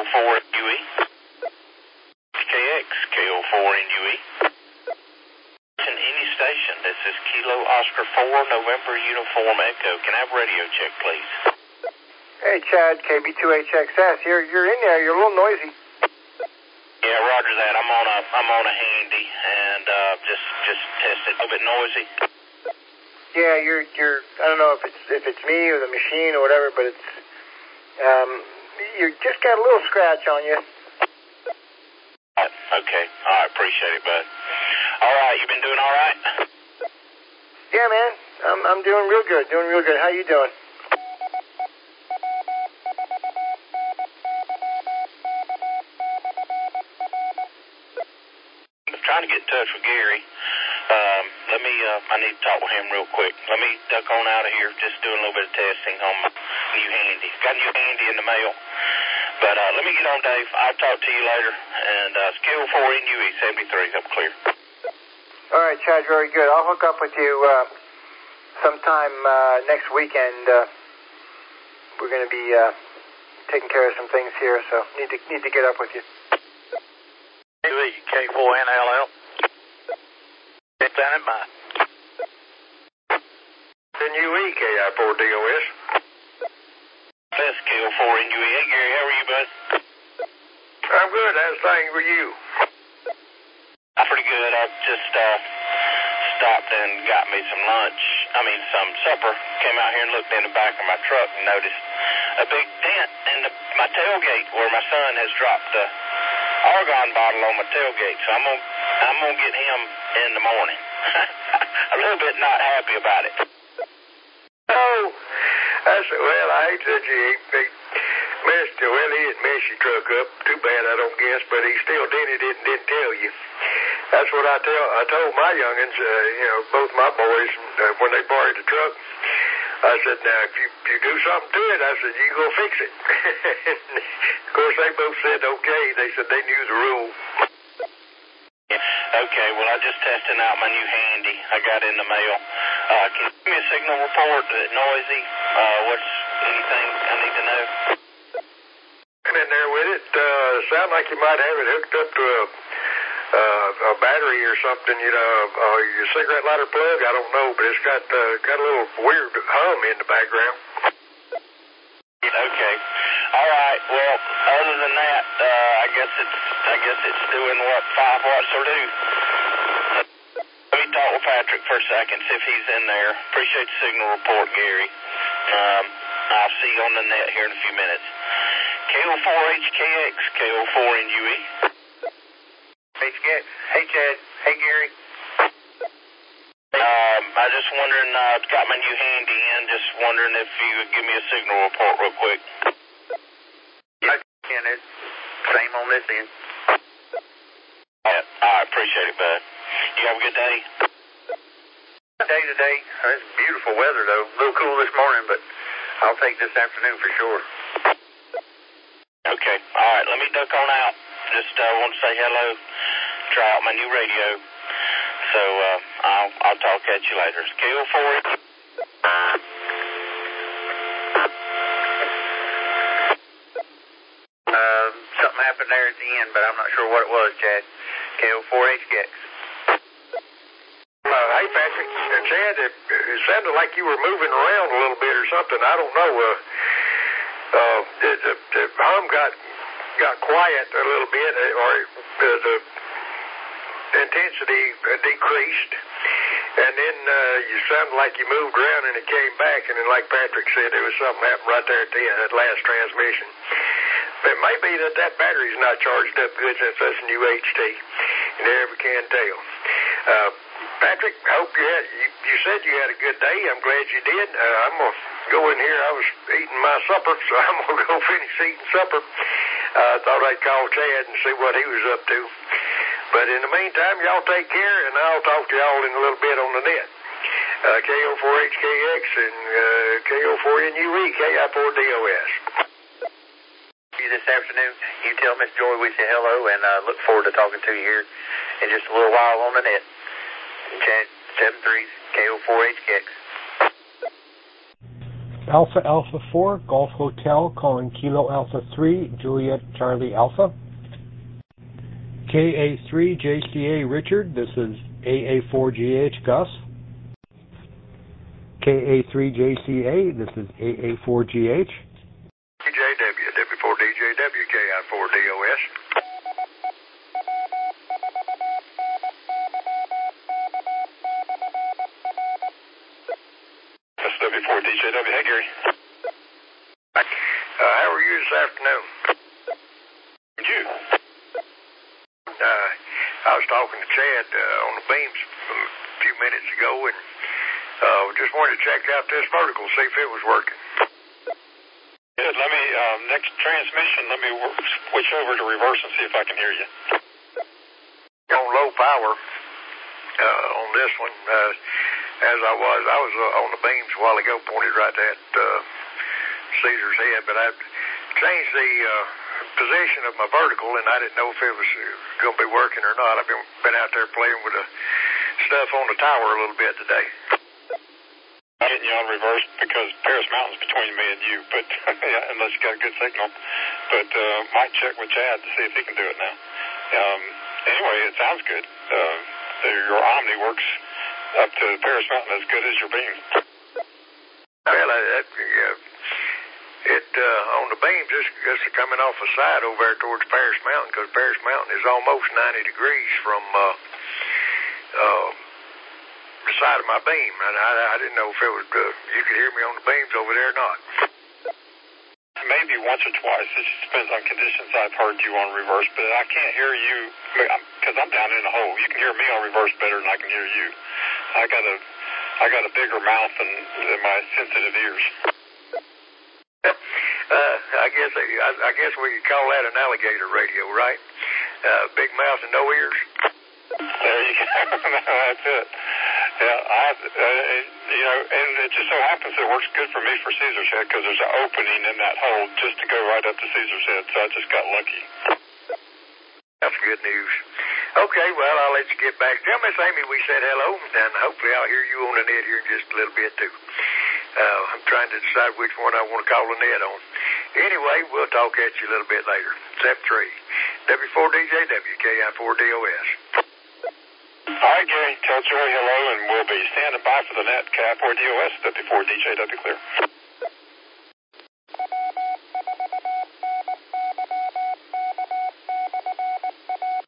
KO4NUE. KX, KO4NUE. In any station, this is Kilo Oscar 4, November Uniform Echo. Can I have radio check, please? Hey, Chad, KB2HXS. You're in there. You're a little noisy. Yeah, roger that. I'm on a handy and just tested. A bit noisy. Yeah, you're. I don't know if it's me or the machine or whatever, but it's. You just got a little scratch on you. Okay. All right. Appreciate it, bud. All right. You been doing all right? Yeah, man. I'm doing real good. Doing real good. How you doing? I'm trying to get in touch with Gary. I need to talk with him real quick. Let me duck on out of here. Just doing a little bit of testing on my new handy. Got a new handy in the mail. But let me get on, Dave. I'll talk to you later. And KO4NUE 73 up clear. All right, Chad, very good. I'll hook up with you sometime next weekend. We're going to be taking care of some things here, so need to get up with you. K4NLL. Standing by. NUE KI4DOS. That's KO4NUE. Hey, Gary, how are you, bud? I'm good. How's things with you? I'm pretty good. I just stopped and got me some some supper. Came out here and looked in the back of my truck and noticed a big dent in my tailgate where my son has dropped the argon bottle on my tailgate. So I'm gonna get him in the morning. A little bit not happy about it. Oh, well, I hate that he messed your truck up. Too bad, I don't guess, but he still didn't tell you. That's what I told my youngins, both my boys, when they borrowed the truck. I said, now, if you do something to it, I said, you go fix it. Of course, they both said okay. They said they knew the rule. Okay, well, I'm just testing out my new handy. I got in the mail. Can you give me a signal report? Is it noisy? What's anything I need to know? I'm in there with it. Sound like you might have it hooked up to a battery or something, your cigarette lighter plug. I don't know, but it's got a little weird hum in the background. Okay. All right. Well, other than that, I guess it's doing what 5 watts will do. Let me talk with Patrick for a second, see if he's in there. Appreciate the signal report, Gary. I'll see you on the net here in a few minutes. KO4HKX, KO4NUE. HKX. Hey, Chad. Hey, Gary. I just wondering, got my new handy in, just wondering if you would give me a signal report real quick. Yeah, it's same on this end. I appreciate it, bud. You have a good day. Day today. It's beautiful weather, though. A little cool this morning, but I'll take this afternoon for sure. Okay. All right. Let me duck on out. Just want to say hello. Try out my new radio. So I'll talk at you later. It's KO4. Something happened there at the end, but I'm not sure what it was, Chad. KO4HKX. Hey, Patrick, Chad, it sounded like you were moving around a little bit or something. I don't know. The hum got quiet a little bit, or the intensity decreased, and then you sounded like you moved around and it came back, and then like Patrick said, there was something happened right there at the end, that last transmission. It may be that battery's not charged up good since that's a new HT. You never can tell. Patrick, I hope you said you had a good day. I'm glad you did. I'm going to go in here. I was eating my supper, so I'm going to go finish eating supper. I thought I'd call Chad and see what he was up to. But in the meantime, y'all take care, and I'll talk to y'all in a little bit on the net. KO4HKX and KO4NUE, KI4DOS. This afternoon, you tell Miss Joy we say hello, and look forward to talking to you here in just a little while on the net. Chad 73 KO4HKX. Alpha Alpha 4, Golf Hotel, calling Kilo Alpha 3, Juliet Charlie Alpha. KA3 JCA Richard, this is AA4GH Gus. KA3 JCA, this is AA4GH. DJW, W4DJW, KI4DOS. That's W4DJW. Hey, Gary. How are you this afternoon? You? I was talking to Chad on the beams a few minutes ago, and just wanted to check out this vertical, see if it was working. Good. Let me, next transmission, let me switch over to reverse and see if I can hear you. On low power on this one, as I was on the beams a while ago, pointed right at Caesar's head, but I changed the position of my vertical, and I didn't know if it was going to be working or not. I've been out there playing with the stuff on the tower a little bit today. I'm getting you on reverse because Paris Mountain's between me and you, but yeah, unless you got a good signal. But might check with Chad to see if he can do it now. Anyway, it sounds good. Your Omni works up to Paris Mountain as good as your beam. Well, on the beams, just coming off the side over there towards Paris Mountain, because Paris Mountain is almost 90 degrees from the side of my beam, and I didn't know if it was you could hear me on the beams over there or not. Maybe once or twice. It just depends on conditions. I've heard you on reverse, but I can't hear you because I'm down in a hole. You can hear me on reverse better than I can hear you. I got a bigger mouth than my sensitive ears. I guess we could call that an alligator radio, right? Big mouth and no ears. There you go. That's it. Yeah, and it just so happens it works good for me for Caesar's head because there's an opening in that hole just to go right up to Caesar's head, so I just got lucky. That's good news. Okay, well, I'll let you get back. Tell Miss Amy we said hello, and hopefully I'll hear you on the net here in just a little bit, too. I'm trying to decide which one I want to call the net on. Anyway, we'll talk at you a little bit later. 7-3, W4DJW, KI4DOS. All right, Gary, tell Joey hello, and we'll be standing by for the net, KI4DOS, W4DJW clear.